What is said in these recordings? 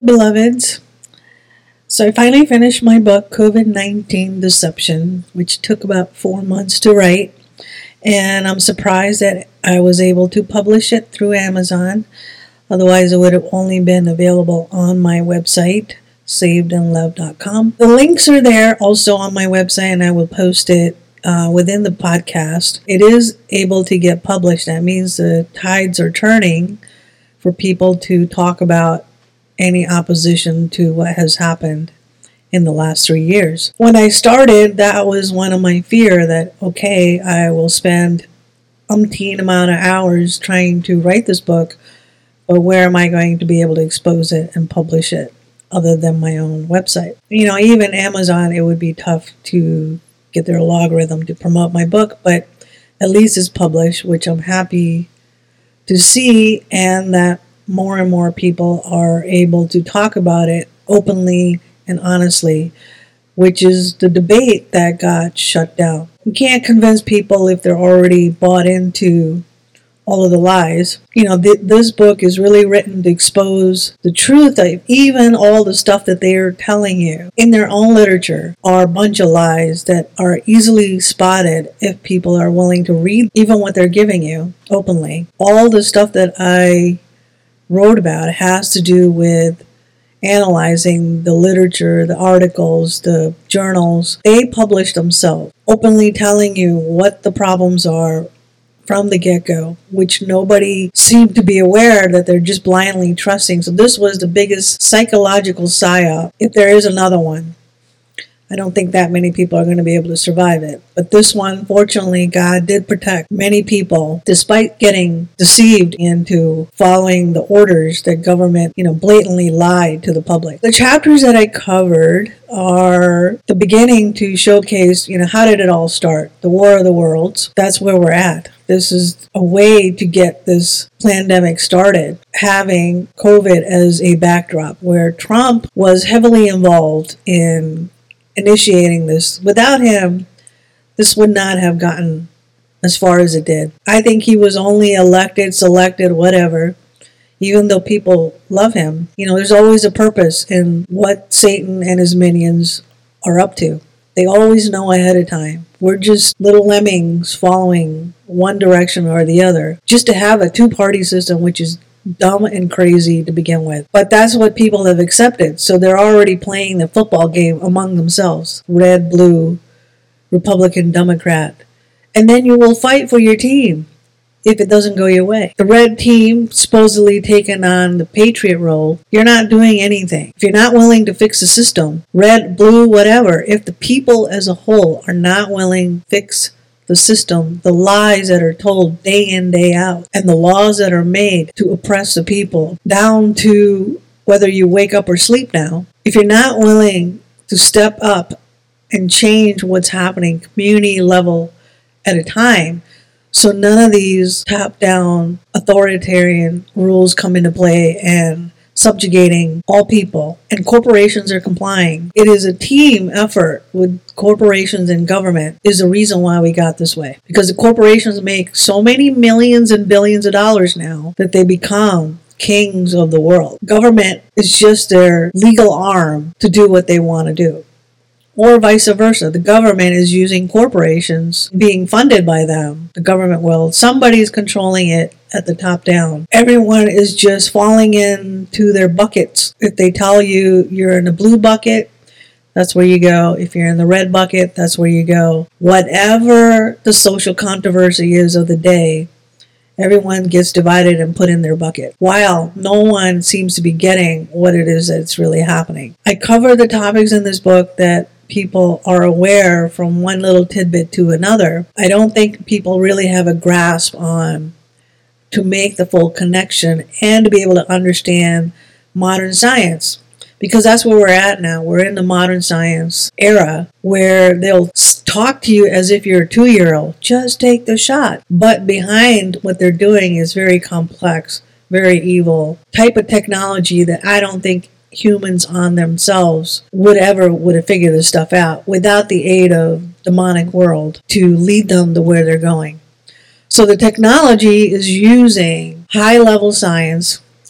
Beloveds, so I finally finished my book, COVID-19 Deception, which took about 4 months to write. And I'm surprised that I was able to publish it through Amazon. Otherwise, it would have only been available on my website, savedandloved.com. The links are there also on my website, and I will post it within the podcast. It is able to get published. That means the tides are turning for people to talk about any opposition to what has happened in the last 3 years. When I started, that was one of my fear that, okay, I will spend umpteen amount of hours trying to write this book, but where am I going to be able to expose it and publish it other than my own website? Even Amazon, it would be tough to get their logarithm to promote my book, but at least it's published, which I'm happy to see, and that more and more people are able to talk about it openly and honestly, which is the debate that got shut down. You can't convince people if they're already bought into all of the lies. This book is really written to expose the truth of even all the stuff that they're telling you in their own literature are a bunch of lies that are easily spotted if people are willing to read even what they're giving you openly. All the stuff that I wrote about has to do with analyzing the literature, the articles, the journals. They publish themselves, openly telling you what the problems are from the get-go, which nobody seemed to be aware that they're just blindly trusting. So this was the biggest psychological psyop, if there is another one. I don't think that many people are going to be able to survive it. But this one, fortunately, God did protect many people, despite getting deceived into following the orders that government, blatantly lied to the public. The chapters that I covered are the beginning to showcase, how did it all start? The War of the Worlds. That's where we're at. This is a way to get this pandemic started, having COVID as a backdrop, where Trump was heavily involved in initiating this. Without him, this would not have gotten as far as it did. I think he was only elected, selected, whatever, even though people love him. There's always a purpose in what Satan and his minions are up to. They always know ahead of time. We're just little lemmings following one direction or the other. Just to have a two-party system, which is dumb and crazy to begin with. But that's what people have accepted. So they're already playing the football game among themselves. Red, blue, Republican, Democrat. And then you will fight for your team if it doesn't go your way. The red team supposedly taking on the patriot role. You're not doing anything. If you're not willing to fix the system, red, blue, whatever, if the people as a whole are not willing to fix the system, the lies that are told day in, day out, and the laws that are made to oppress the people, down to whether you wake up or sleep now, if you're not willing to step up and change what's happening community level at a time, so none of these top-down authoritarian rules come into play and subjugating all people, and corporations are complying. It is a team effort with corporations and government is the reason why we got this way. Because the corporations make so many millions and billions of dollars now that they become kings of the world. Government is just their legal arm to do what they want to do. Or vice versa. The government is using corporations, being funded by them, the government world. Somebody's controlling it at the top down. Everyone is just falling into their buckets. If they tell you you're in the blue bucket, that's where you go. If you're in the red bucket, that's where you go. Whatever the social controversy is of the day, everyone gets divided and put in their bucket, while no one seems to be getting what it is that's really happening. I cover the topics in this book that people are aware from one little tidbit to another. I don't think people really have a grasp on to make the full connection and to be able to understand modern science. Because that's where we're at now. We're in the modern science era where they'll talk to you as if you're a 2-year-old. Just take the shot. But behind what they're doing is very complex, very evil type of technology that I don't think humans on themselves would have figured this stuff out without the aid of demonic world to lead them to where they're going. So the technology is using high-level science,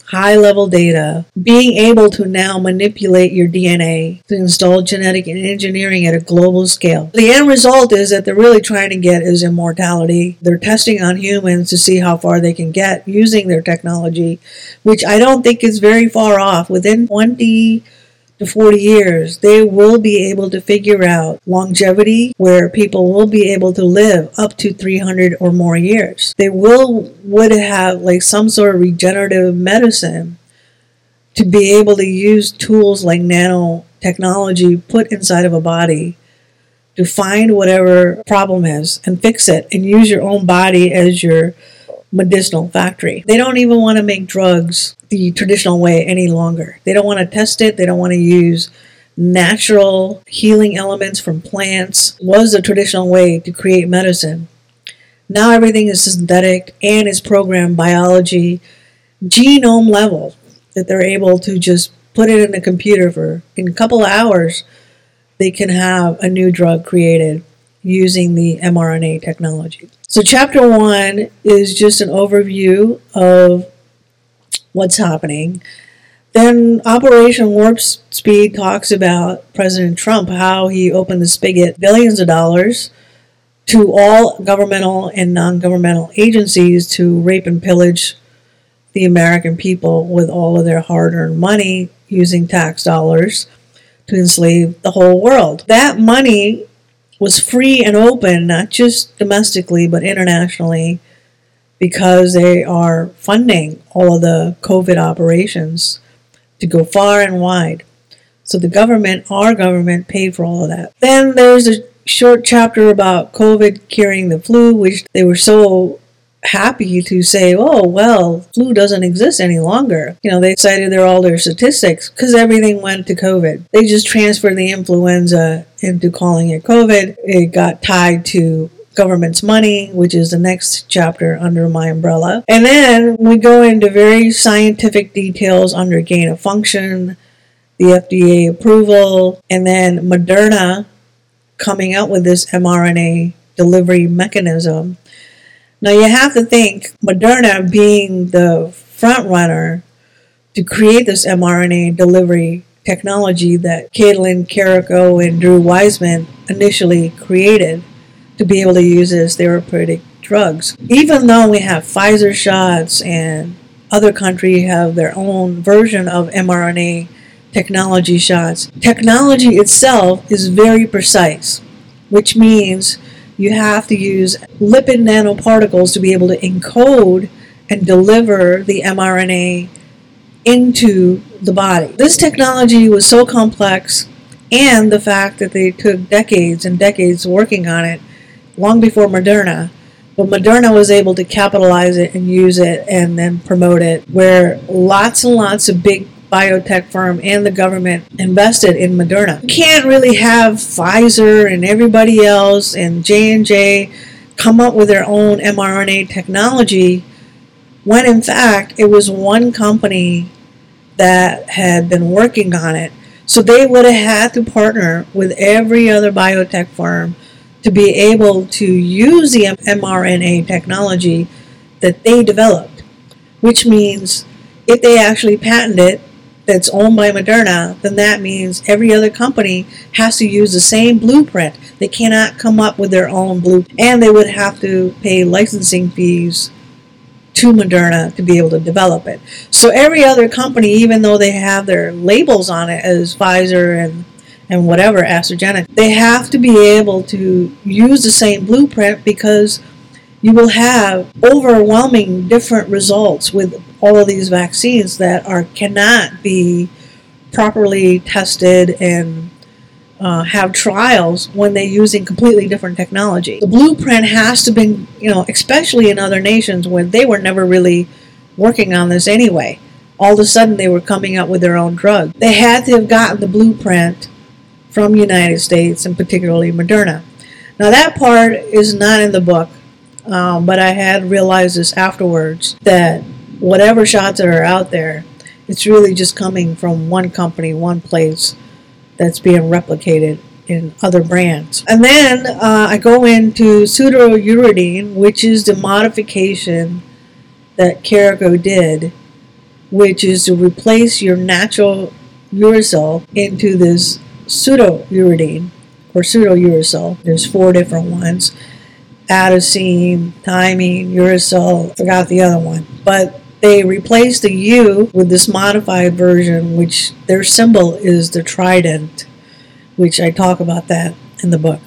high-level data, being able to now manipulate your DNA to install genetic engineering at a global scale. The end result is that they're really trying to get is immortality. They're testing on humans to see how far they can get using their technology, which I don't think is very far off. Within 20 to 40 years, they will be able to figure out longevity where people will be able to live up to 300 or more years. They would have like some sort of regenerative medicine to be able to use tools like nanotechnology put inside of a body to find whatever problem is and fix it and use your own body as your medicinal factory. They don't even want to make drugs the traditional way any longer. They don't want to test it. They don't want to use natural healing elements from plants. It was the traditional way to create medicine. Now everything is synthetic and is programmed biology, genome level, that they're able to just put it in a computer in a couple of hours, they can have a new drug created using the mRNA technology. So chapter 1 is just an overview of what's happening. Then Operation Warp Speed talks about President Trump, how he opened the spigot billions of dollars to all governmental and non-governmental agencies to rape and pillage the American people with all of their hard-earned money using tax dollars to enslave the whole world. That money was free and open, not just domestically, but internationally, because they are funding all of the COVID operations to go far and wide. So the government, our government, paid for all of that. Then there's a short chapter about COVID curing the flu, which they were so happy to say, oh, well, flu doesn't exist any longer. They cited all their statistics because everything went to COVID. They just transferred the influenza into calling it COVID. It got tied to government's money, which is the next chapter under my umbrella. And then we go into very scientific details under gain of function, the FDA approval, and then Moderna coming out with this mRNA delivery mechanism. Now you have to think, Moderna being the front runner to create this mRNA delivery technology that Caitlin Carrico and Drew Weissman initially created to be able to use as therapeutic drugs. Even though we have Pfizer shots and other countries have their own version of mRNA technology shots, technology itself is very precise, which means you have to use lipid nanoparticles to be able to encode and deliver the mRNA into the body. This technology was so complex, and the fact that they took decades and decades working on it, long before Moderna, but Moderna was able to capitalize it and use it and then promote it, where lots and lots of big biotech firm and the government invested in Moderna. You can't really have Pfizer and everybody else and J&J come up with their own mRNA technology when in fact it was one company that had been working on it. So they would have had to partner with every other biotech firm to be able to use the mRNA technology that they developed, which means if they actually patent it, that's owned by Moderna, then that means every other company has to use the same blueprint. They cannot come up with their own blueprint, and they would have to pay licensing fees to Moderna to be able to develop it. So every other company, even though they have their labels on it as Pfizer and whatever, AstraZeneca, they have to be able to use the same blueprint because you will have overwhelming different results with all of these vaccines that cannot be properly tested and have trials when they're using completely different technology. The blueprint has to be, especially in other nations where they were never really working on this anyway. All of a sudden they were coming up with their own drug. They had to have gotten the blueprint from the United States and particularly Moderna. Now that part is not in the book, but I had realized this afterwards that whatever shots that are out there, it's really just coming from one company, one place that's being replicated in other brands. And then I go into pseudouridine, which is the modification that Carrico did which is to replace your natural uracil into this pseudo-uridine or pseudo-uracil. There's 4 different ones: adenosine, thymine, uracil, forgot the other one. But they replaced the U with this modified version, which their symbol is the trident, which I talk about that in the book.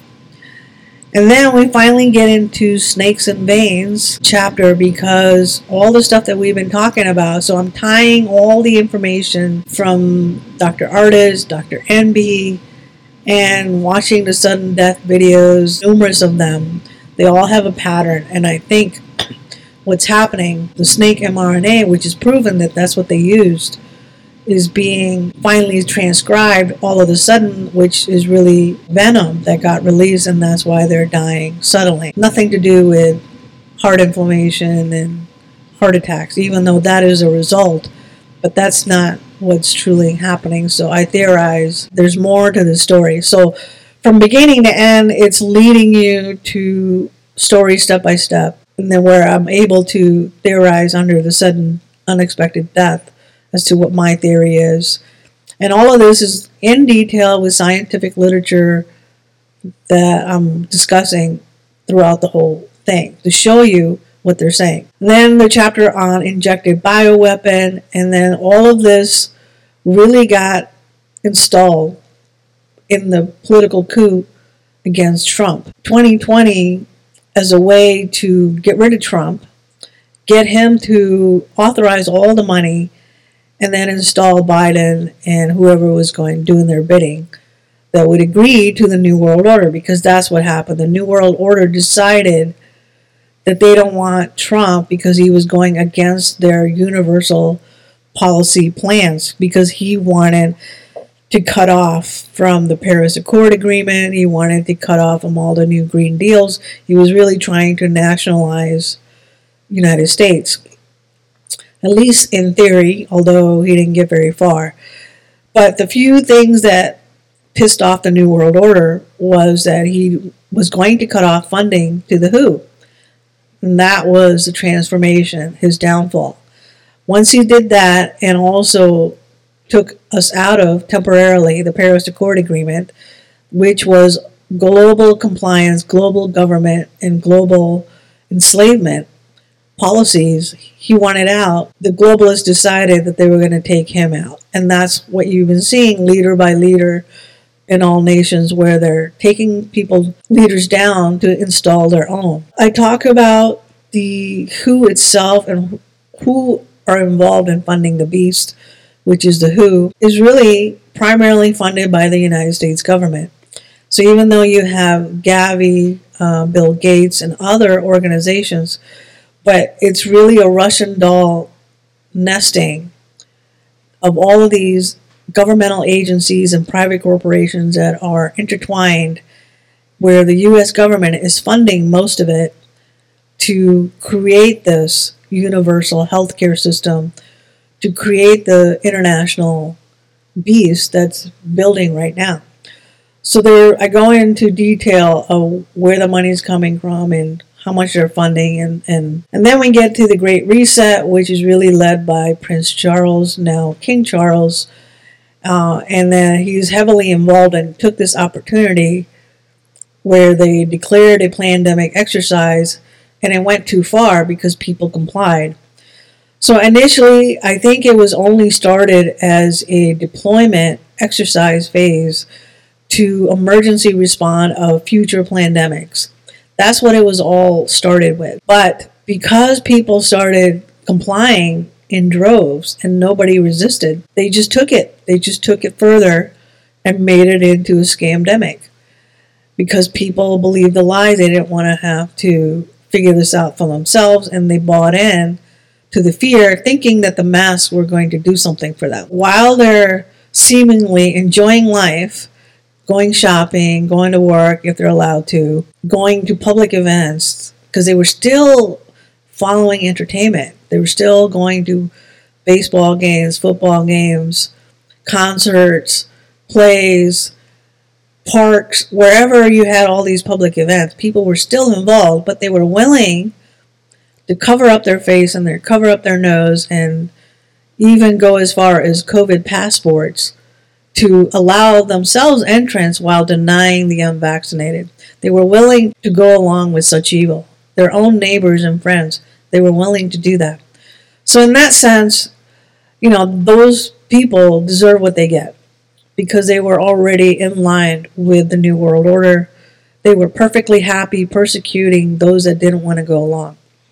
And then we finally get into Snakes and Veins chapter, because all the stuff that we've been talking about, so I'm tying all the information from Dr. Ardis, Dr. Enby, and watching the sudden death videos, numerous of them. They all have a pattern, and I think what's happening, the snake mRNA, which is proven that that's what they used, is being finally transcribed all of a sudden, which is really venom that got released, and that's why they're dying suddenly. Nothing to do with heart inflammation and heart attacks, even though that is a result, but that's not what's truly happening. So I theorize there's more to the story. So from beginning to end, it's leading you to story step by step, and then where I'm able to theorize under the sudden unexpected death as to what my theory is. And all of this is in detail with scientific literature that I'm discussing throughout the whole thing to show you what they're saying. Then the chapter on injected bioweapon, and then all of this really got installed in the political coup against Trump. 2020 as a way to get rid of Trump, get him to authorize all the money, and then install Biden and whoever was doing their bidding that would agree to the New World Order, because that's what happened. The New World Order decided that they don't want Trump because he was going against their universal policy plans, because he wanted to cut off from the Paris Accord Agreement. He wanted to cut off from all the new Green Deals. He was really trying to nationalize the United States, at least in theory, although he didn't get very far. But the few things that pissed off the New World Order was that he was going to cut off funding to the WHO. And that was the transformation, his downfall. Once he did that, and also took us out of, temporarily, the Paris Accord Agreement, which was global compliance, global government, and global enslavement policies, he wanted out. The globalists decided that they were going to take him out. And that's what you've been seeing leader by leader in all nations, where they're taking leaders down to install their own. I talk about the WHO itself and who are involved in funding the beast, which is the WHO, is really primarily funded by the United States government. So even though you have Gavi, Bill Gates, and other organizations, but it's really a Russian doll nesting of all of these governmental agencies and private corporations that are intertwined, where the U.S. government is funding most of it to create this universal healthcare system, to create the international beast that's building right now. So I go into detail of where the money's coming from and how much they're funding, and then we get to the Great Reset, which is really led by Prince Charles, now King Charles, and then he's heavily involved and took this opportunity where they declared a pandemic exercise, and it went too far because people complied. So initially, I think it was only started as a deployment exercise phase to emergency respond of future pandemics. That's what it was all started with. But because people started complying in droves and nobody resisted, they just took it. They just took it further and made it into a scamdemic. Because people believed the lie, they didn't want to have to figure this out for themselves, and they bought in to the fear, thinking that the masks were going to do something for them. While they're seemingly enjoying life, going shopping, going to work if they're allowed to, going to public events, because they were still following entertainment. They were still going to baseball games, football games, concerts, plays, parks, wherever you had all these public events. People were still involved, but they were willing to cover up their face and cover up their nose and even go as far as COVID passports to allow themselves entrance while denying the unvaccinated. They were willing to go along with such evil. Their own neighbors and friends, they were willing to do that. So in that sense, those people deserve what they get because they were already in line with the New World Order. They were perfectly happy persecuting those that didn't want to go along.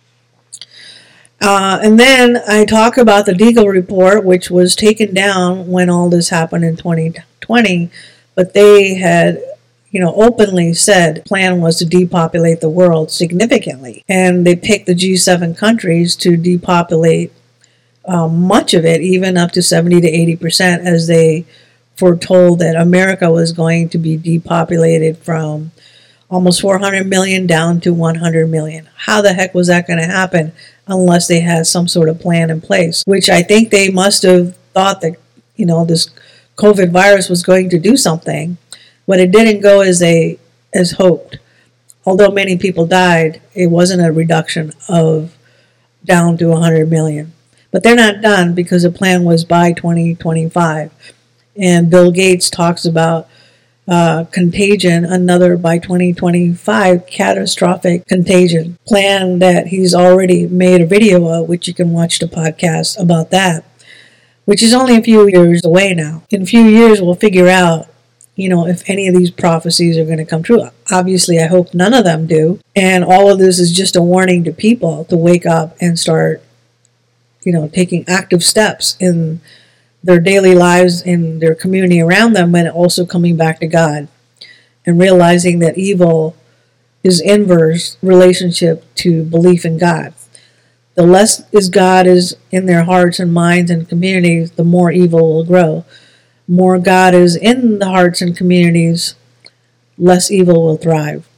And then I talk about the Deagle report, which was taken down when all this happened in 2020, but they had, openly said the plan was to depopulate the world significantly. And they picked the G7 countries to depopulate much of it, even up to 70 to 80%, as they foretold that America was going to be depopulated from almost 400 million down to 100 million. How the heck was that going to happen unless they had some sort of plan in place? Which I think they must have thought that, this COVID virus was going to do something, but it didn't go as hoped. Although many people died, it wasn't a reduction of down to 100 million. But they're not done because the plan was by 2025. And Bill Gates talks about contagion, another by 2025 catastrophic contagion plan that he's already made a video of, which you can watch the podcast about that, which is only a few years away now. In a few years, we'll figure out, if any of these prophecies are going to come true. Obviously, I hope none of them do. And all of this is just a warning to people to wake up and start, taking active steps in their daily lives, in their community around them, and also coming back to God and realizing that evil is inverse relationship to belief in God. The less is God is in their hearts and minds and communities, the more evil will grow. More God is in the hearts and communities, less evil will thrive.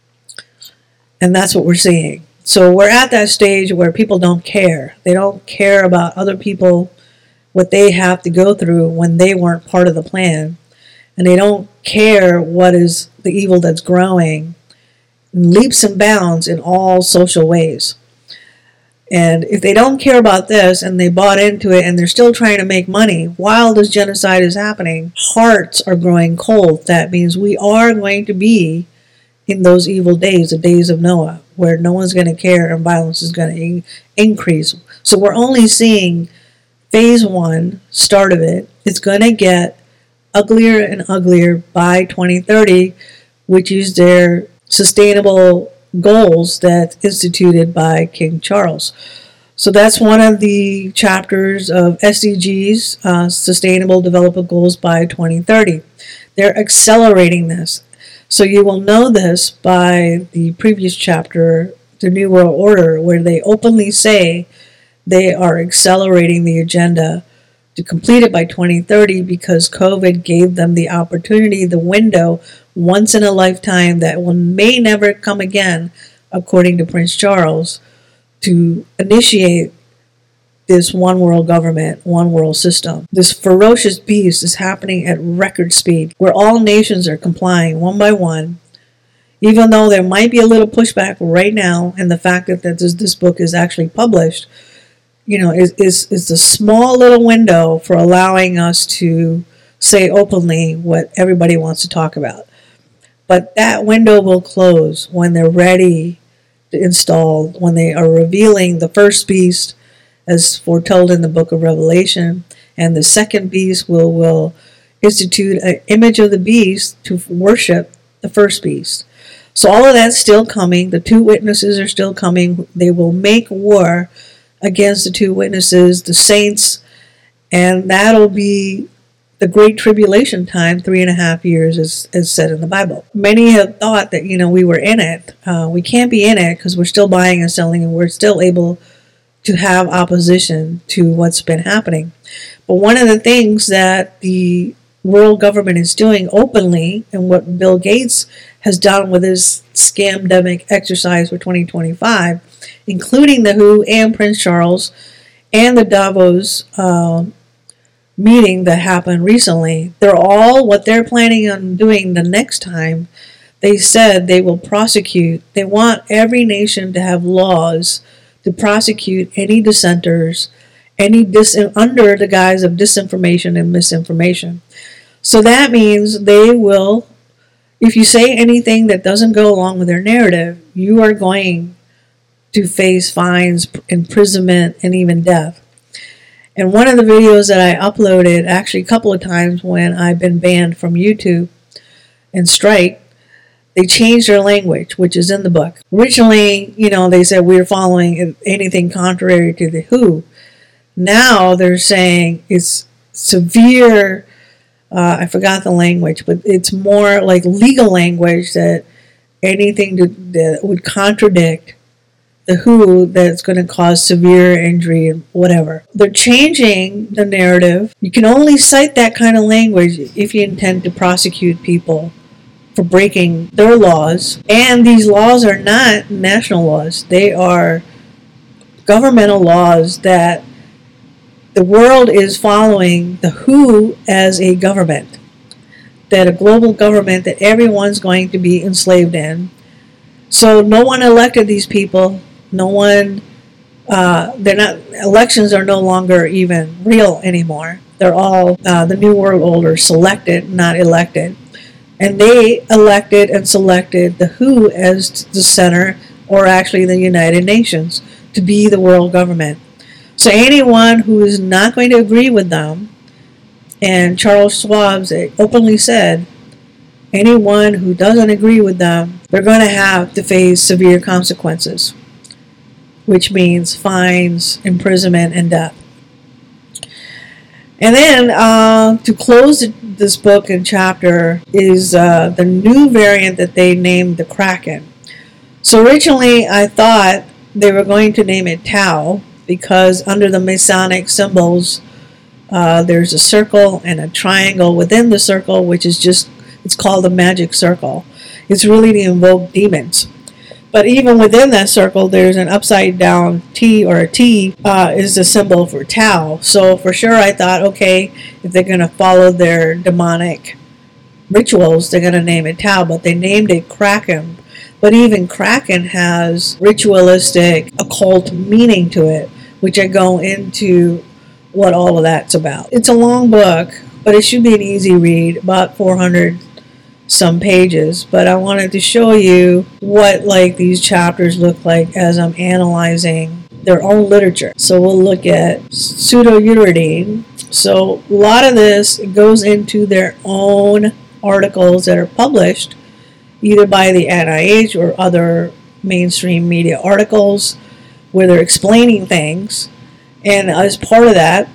And that's what we're seeing. So we're at that stage where people don't care. They don't care about other people, what they have to go through when they weren't part of the plan. And they don't care what is the evil that's growing in leaps and bounds in all social ways. And if they don't care about this and they bought into it and they're still trying to make money while this genocide is happening, hearts are growing cold. That means we are going to be in those evil days, the days of Noah, where no one's going to care and violence is going to increase. So we're only seeing phase one, start of it. It's going to get uglier and uglier by 2030, which is their sustainable goals that instituted by King Charles. So that's one of the chapters of SDGs, Sustainable Development Goals by 2030. They're accelerating this. So you will know this by the previous chapter, the New World Order, where they openly say they are accelerating the agenda to complete it by 2030 because COVID gave them the opportunity, the window, once in a lifetime that may never come again, according to Prince Charles, to initiate this one world government, one world system. This ferocious beast is happening at record speed, where all nations are complying one by one, even though there might be a little pushback right now, and the fact that this book is actually published, is a small little window for allowing us to say openly what everybody wants to talk about. But that window will close when they're ready to install, when they are revealing the first beast, as foretold in the book of Revelation, and the second beast will institute an image of the beast to worship the first beast. So all of that's still coming. The two witnesses are still coming. They will make war against the two witnesses, the saints, and that'll be the Great Tribulation time, 3.5 years, as said in the Bible. Many have thought that, we were in it. We can't be in it because we're still buying and selling, and we're still able to have opposition to what's been happening. But one of the things that the world government is doing openly, and what Bill Gates has done with his scamdemic exercise for 2025, including the WHO and Prince Charles and the Davos meeting that happened recently, what they're planning on doing the next time. They said they will prosecute. They want every nation to have laws to prosecute any dissenters under the guise of disinformation and misinformation. So that means they will, if you say anything that doesn't go along with their narrative, you are going to face fines, imprisonment, and even death. And one of the videos that I uploaded, actually a couple of times when I've been banned from YouTube and Strike, they changed their language, which is in the book. Originally, they said we were following anything contrary to the WHO. Now they're saying it's severe, I forgot the language, but it's more like legal language, that anything that would contradict the WHO, that's going to cause severe injury and whatever. They're changing the narrative. You can only cite that kind of language if you intend to prosecute people for breaking their laws. And these laws are not national laws. They are governmental laws that the world is following the WHO as a government, that a global government that everyone's going to be enslaved in. So no one elected these people. No one, elections are no longer even real anymore. They're all, the New World Order, selected, not elected. And they elected and selected the WHO as the center, or actually the United Nations, to be the world government. So anyone who is not going to agree with them, and Charles Schwab openly said, anyone who doesn't agree with them, they're going to have to face severe consequences, which means fines, imprisonment, and death. And then to close this book and chapter is the new variant that they named the Kraken. So originally I thought they were going to name it Tau, because under the Masonic symbols there's a circle and a triangle within the circle, which is it's called the magic circle. It's really to invoke demons. But even within that circle, there's an upside down T, or a T is the symbol for Tau. So for sure I thought, okay, if they're going to follow their demonic rituals, they're going to name it Tau, but they named it Kraken. But even Kraken has ritualistic, occult meaning to it, which I go into what all of that's about. It's a long book, but it should be an easy read, about 400 some pages, but I wanted to show you what these chapters look like as I'm analyzing their own literature. So we'll look at pseudouridine. So a lot of this goes into their own articles that are published either by the NIH or other mainstream media articles where they're explaining things, and as part of that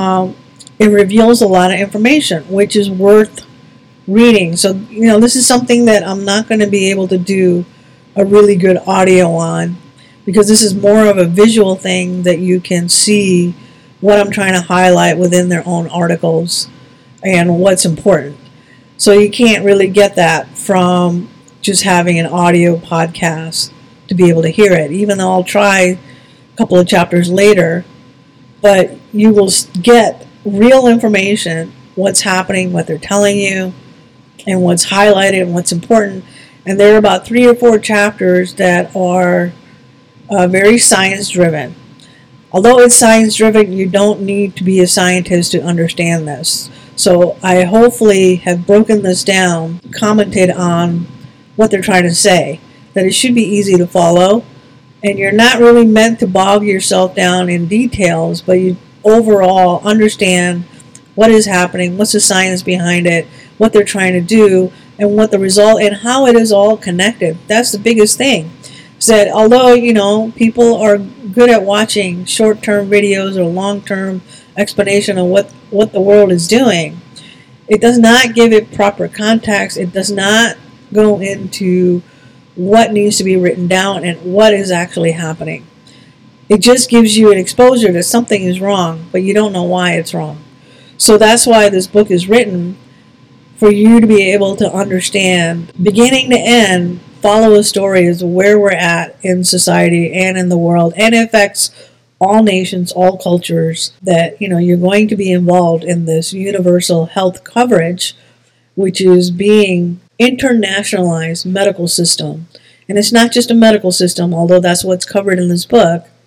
it reveals a lot of information which is worth reading. So, this is something that I'm not going to be able to do a really good audio on, because this is more of a visual thing that you can see what I'm trying to highlight within their own articles and what's important. So you can't really get that from just having an audio podcast to be able to hear it, even though I'll try a couple of chapters later. But you will get real information, what's happening, what they're telling you, and what's highlighted and what's important. And there are about 3 or 4 chapters that are very science driven. Although it's science driven, you don't need to be a scientist to understand this. So I hopefully have broken this down, commented on what they're trying to say, that it should be easy to follow, and you're not really meant to bog yourself down in details, but you overall understand what is happening, what's the science behind it, what they're trying to do, and what the result, and how it is all connected. That's the biggest thing. Is that although, people are good at watching short-term videos or long-term explanation of what the world is doing, it does not give it proper context. It does not go into what needs to be written down and what is actually happening. It just gives you an exposure that something is wrong, but you don't know why it's wrong. So that's why this book is written, for you to be able to understand, beginning to end, follow a story as where we're at in society and in the world, and it affects all nations, all cultures, that you're going to be involved in this universal health coverage, which is being internationalized medical system. And it's not just a medical system, although that's what's covered in this book.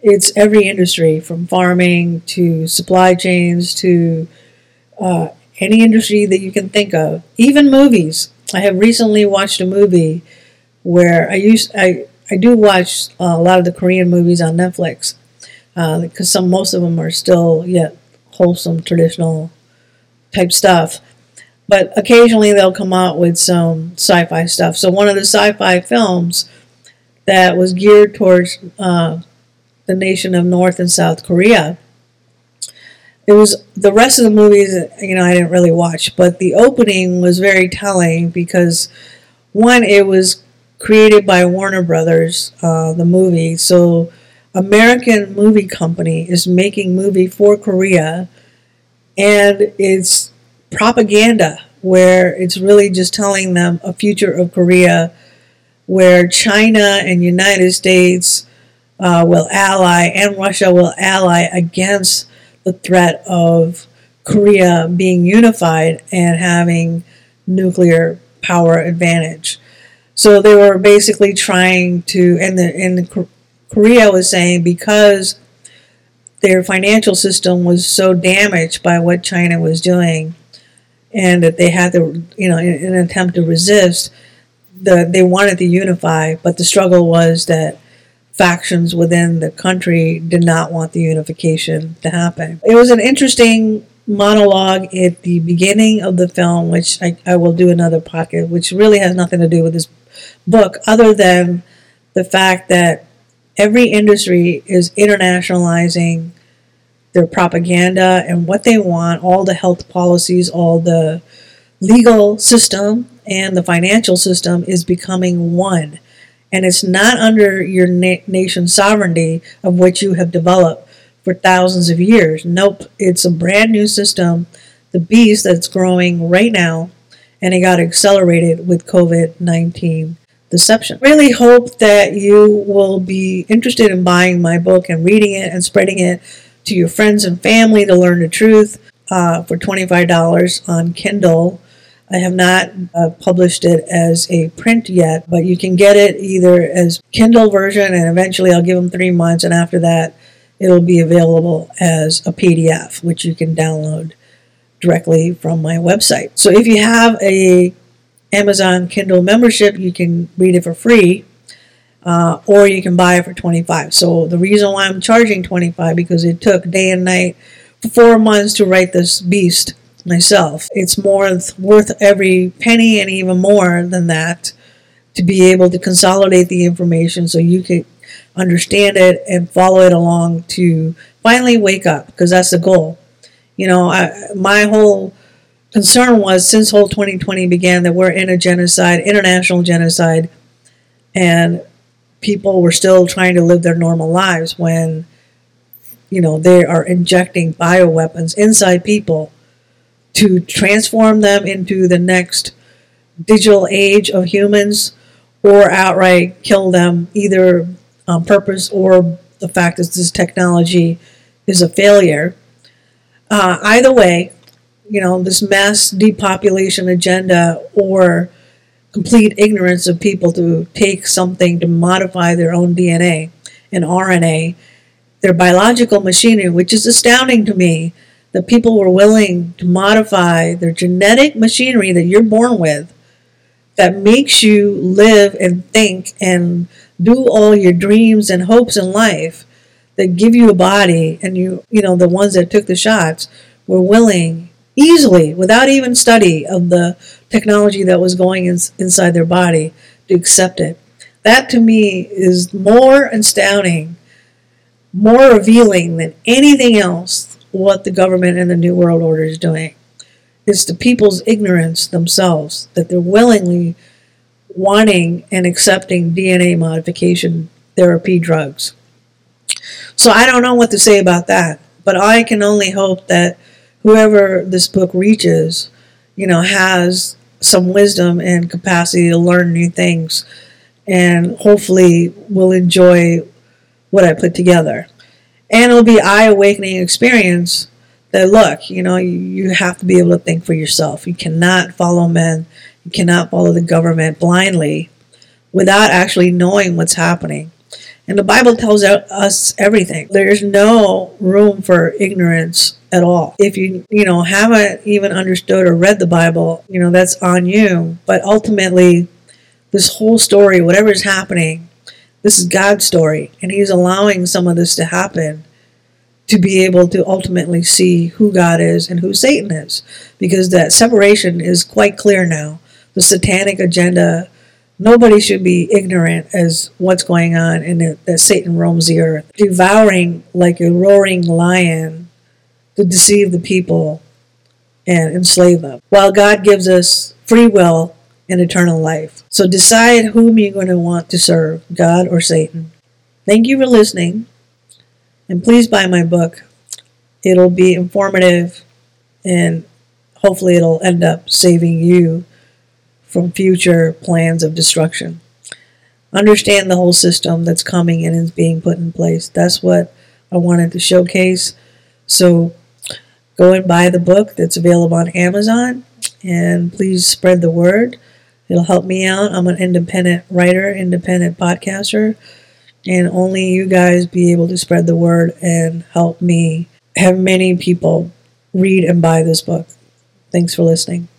It's every industry, from farming to supply chains to any industry that you can think of. Even movies. I have recently watched a movie where I do watch a lot of the Korean movies on Netflix because most of them are still yet wholesome, traditional type stuff. But occasionally they'll come out with some sci-fi stuff. So one of the sci-fi films that was geared towards the nation of North and South Korea. It was the rest of the movies, I didn't really watch, but the opening was very telling because one, it was created by Warner Brothers, the movie. So American movie company is making movie for Korea, and it's propaganda where it's really just telling them a future of Korea where China and United States will ally and Russia will ally against the threat of Korea being unified and having nuclear power advantage. So they were basically trying to, and Korea was saying because their financial system was so damaged by what China was doing, and that they had to, in an attempt to resist, they wanted to unify, but the struggle was that factions within the country did not want the unification to happen. It was an interesting monologue at the beginning of the film, which I will do another pocket, which really has nothing to do with this book, other than the fact that every industry is internationalizing their propaganda and what they want, all the health policies, all the legal system, and the financial system is becoming one. And it's not under your nation's sovereignty of what you have developed for thousands of years. Nope, it's a brand new system, the beast that's growing right now, and it got accelerated with COVID-19 deception. Really hope that you will be interested in buying my book and reading it and spreading it to your friends and family to learn the truth for $25 on Kindle. I have not published it as a print yet, but you can get it either as Kindle version, and eventually I'll give them 3 months, and after that it'll be available as a PDF, which you can download directly from my website. So if you have a Amazon Kindle membership, you can read it for free, or you can buy it for $25. So the reason why I'm charging $25 because it took day and night for 4 months to write this beast myself. It's worth every penny and even more than that to be able to consolidate the information so you can understand it and follow it along to finally wake up, because that's the goal. My whole concern was, since whole 2020 began, that we're in a genocide, international genocide, and people were still trying to live their normal lives when, they are injecting bioweapons inside people to transform them into the next digital age of humans, or outright kill them, either on purpose or the fact that this technology is a failure. Either way, this mass depopulation agenda or complete ignorance of people to take something to modify their own DNA and RNA, their biological machinery, which is astounding to me, that people were willing to modify their genetic machinery that you're born with, that makes you live and think and do all your dreams and hopes in life, that give you a body, and the ones that took the shots were willing, easily, without even study of the technology that was going inside their body, to accept it. That to me is more astounding, more revealing than anything else what the government and the New World Order is doing. It's the people's ignorance themselves, that they're willingly wanting and accepting DNA modification therapy drugs. So I don't know what to say about that, but I can only hope that whoever this book reaches, has some wisdom and capacity to learn new things, and hopefully will enjoy what I put together. And it'll be an eye-awakening experience that, look, you have to be able to think for yourself. You cannot follow men. You cannot follow the government blindly without actually knowing what's happening. And the Bible tells us everything. There's no room for ignorance at all. If you haven't even understood or read the Bible, that's on you. But ultimately, this whole story, whatever is happening, this is God's story. And He's allowing some of this to happen to be able to ultimately see who God is and who Satan is. Because that separation is quite clear now. The satanic agenda, nobody should be ignorant as what's going on, and that Satan roams the earth, devouring like a roaring lion to deceive the people and enslave them, while God gives us free will and eternal life. So decide whom you're going to want to serve, God or Satan. Thank you for listening, and please buy my book. It'll be informative, and hopefully it'll end up saving you from future plans of destruction. Understand the whole system that's coming and is being put in place. That's what I wanted to showcase. So go and buy the book that's available on Amazon, and please spread the word. It'll help me out. I'm an independent writer, independent podcaster, and only you guys be able to spread the word and help me have many people read and buy this book. Thanks for listening.